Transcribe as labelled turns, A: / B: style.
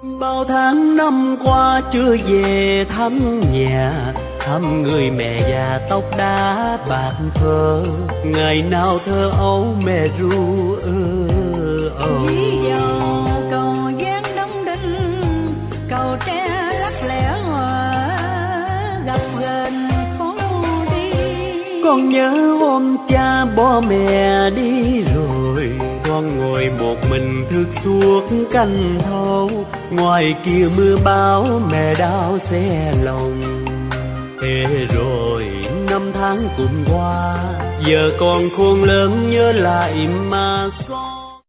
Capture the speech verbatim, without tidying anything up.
A: Bao tháng năm qua chưa về thăm nhà, thăm người mẹ già tóc đá bạc phơ, ngày nào thơ ấu mẹ ru ơ ơ.
B: Ví dầu cầu giang đông đinh, cầu tre lắc lẻ hòa, gặp gần phố đi.
A: Con nhớ hôm cha bỏ mẹ đi rồi, con ngồi một mình thức suốt canh thâu, ngoài kia mưa bão mẹ đau xe lòng. Thế rồi năm tháng cũng qua, giờ con khôn lớn nhớ lại mà con.